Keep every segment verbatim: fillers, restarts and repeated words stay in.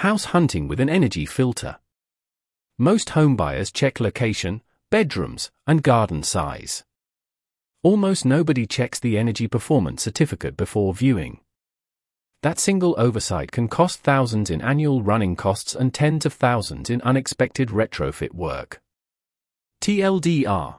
House hunting with an energy filter. Most homebuyers check location, bedrooms, and garden size. Almost nobody checks the energy performance certificate before viewing. That single oversight can cost thousands in annual running costs and tens of thousands in unexpected retrofit work. T L D R.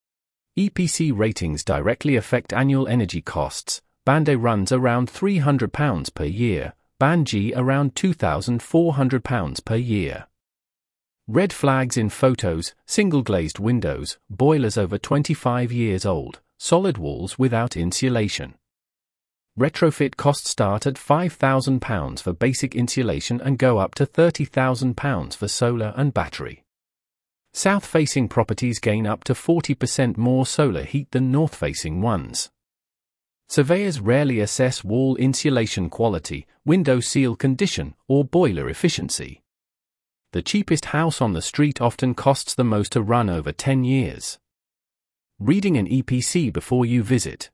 E P C ratings directly affect annual energy costs. Band A runs around three hundred pounds per year, Band G around two thousand four hundred pounds per year. Red flags in photos: single glazed windows, boilers over twenty-five years old, solid walls without insulation. Retrofit costs start at five thousand pounds for basic insulation and go up to thirty thousand pounds for solar and battery. South-facing properties gain up to forty percent more solar heat than north-facing ones. Surveyors rarely assess wall insulation quality, window seal condition, or boiler efficiency. The cheapest house on the street often costs the most to run over ten years. Reading an E P C before you visit.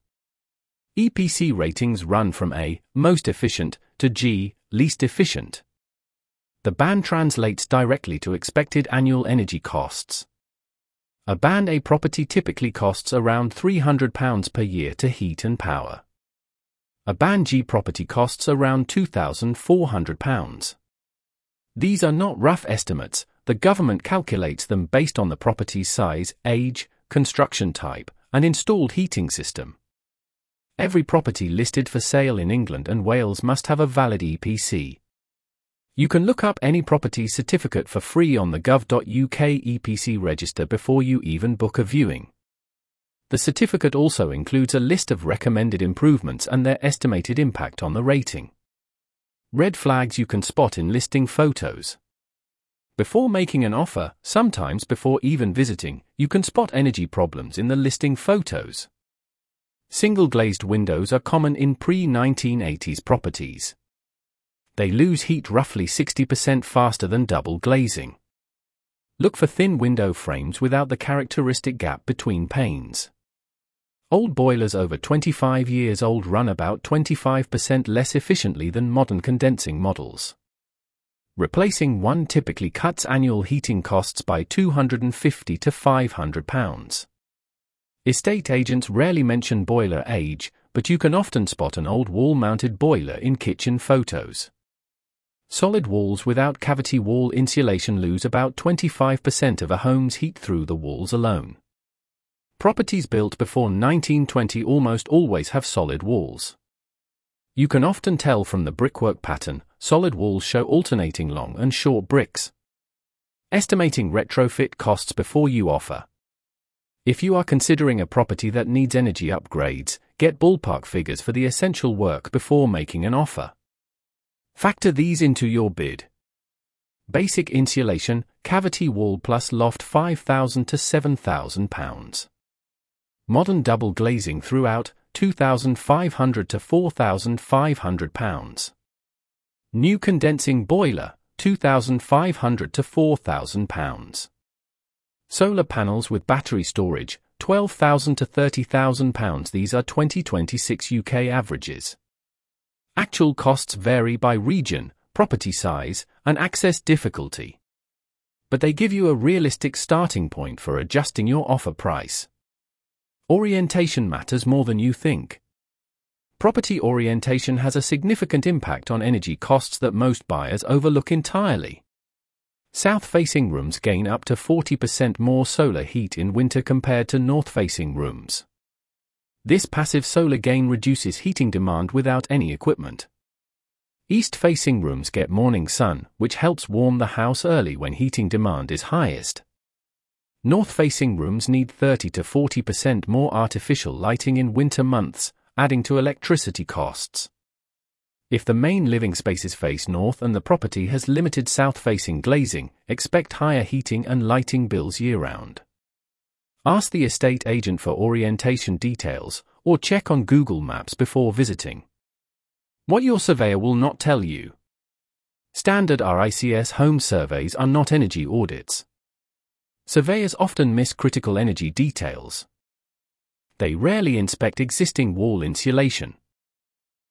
E P C ratings run from A, most efficient, to G, least efficient. The band translates directly to expected annual energy costs. A Band A property typically costs around three hundred pounds per year to heat and power. A Band G property costs around two thousand four hundred pounds. These are not rough estimates, the government calculates them based on the property's size, age, construction type, and installed heating system. Every property listed for sale in England and Wales must have a valid E P C. You can look up any property certificate for free on the gov dot U K E P C register before you even book a viewing. The certificate also includes a list of recommended improvements and their estimated impact on the rating. Red flags you can spot in listing photos. Before making an offer, sometimes before even visiting, you can spot energy problems in the listing photos. Single glazed windows are common in pre nineteen eighties properties. They lose heat roughly sixty percent faster than double glazing. Look for thin window frames without the characteristic gap between panes. Old boilers over twenty-five years old run about twenty-five percent less efficiently than modern condensing models. Replacing one typically cuts annual heating costs by two hundred fifty to five hundred pounds. Estate agents rarely mention boiler age, but you can often spot an old wall-mounted boiler in kitchen photos. Solid walls without cavity wall insulation lose about twenty-five percent of a home's heat through the walls alone. Properties built before nineteen twenty almost always have solid walls. You can often tell from the brickwork pattern, solid walls show alternating long and short bricks. Estimating retrofit costs before you offer. If you are considering a property that needs energy upgrades, get ballpark figures for the essential work before making an offer. Factor these into your bid. Basic insulation, cavity wall plus loft five thousand to seven thousand pounds. Modern double glazing throughout, two thousand five hundred to four thousand five hundred pounds. New condensing boiler, two thousand five hundred to four thousand pounds. Solar panels with battery storage, twelve thousand to thirty thousand pounds. These are twenty twenty-six U K averages. Actual costs vary by region, property size, and access difficulty. But they give you a realistic starting point for adjusting your offer price. Orientation matters more than you think. Property orientation has a significant impact on energy costs that most buyers overlook entirely. South-facing rooms gain up to forty percent more solar heat in winter compared to north-facing rooms. This passive solar gain reduces heating demand without any equipment. East-facing rooms get morning sun, which helps warm the house early when heating demand is highest. North-facing rooms need thirty to forty percent more artificial lighting in winter months, adding to electricity costs. If the main living spaces face north and the property has limited south-facing glazing, expect higher heating and lighting bills year-round. Ask the estate agent for orientation details, or check on Google Maps before visiting. What your surveyor will not tell you. Standard R I C S home surveys are not energy audits. Surveyors often miss critical energy details. They rarely inspect existing wall insulation.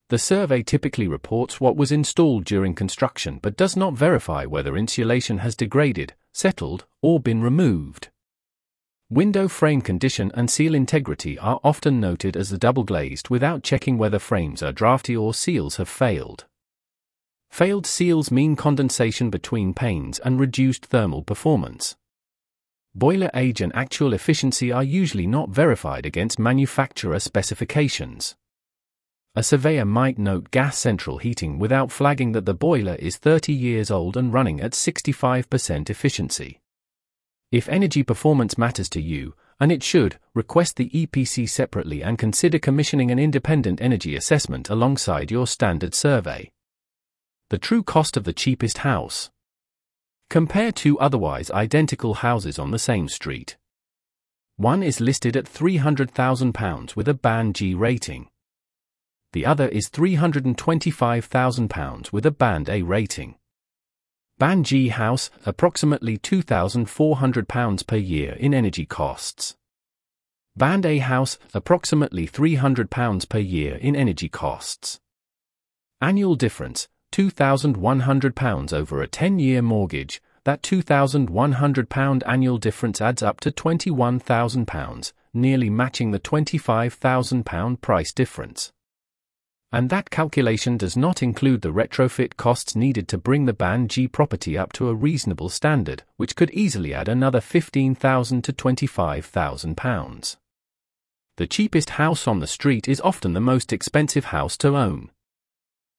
The survey typically reports what was installed during construction but does not verify whether insulation has degraded, settled, or been removed. Window frame condition and seal integrity are often noted as the double-glazed without checking whether frames are drafty or seals have failed. Failed seals mean condensation between panes and reduced thermal performance. Boiler age and actual efficiency are usually not verified against manufacturer specifications. A surveyor might note gas central heating without flagging that the boiler is thirty years old and running at sixty-five percent efficiency. If energy performance matters to you, and it should, request the E P C separately and consider commissioning an independent energy assessment alongside your standard survey. The true cost of the cheapest house. Compare two otherwise identical houses on the same street. One is listed at three hundred thousand pounds with a Band G rating. The other is three hundred twenty-five thousand pounds with a Band A rating. Band G house, approximately two thousand four hundred pounds per year in energy costs. Band A house, approximately three hundred pounds per year in energy costs. Annual difference, two thousand one hundred pounds over a ten-year mortgage. That two thousand one hundred pounds annual difference adds up to twenty-one thousand pounds, nearly matching the twenty-five thousand pounds price difference. And that calculation does not include the retrofit costs needed to bring the Band G property up to a reasonable standard, which could easily add another fifteen thousand to twenty-five thousand pounds. The cheapest house on the street is often the most expensive house to own.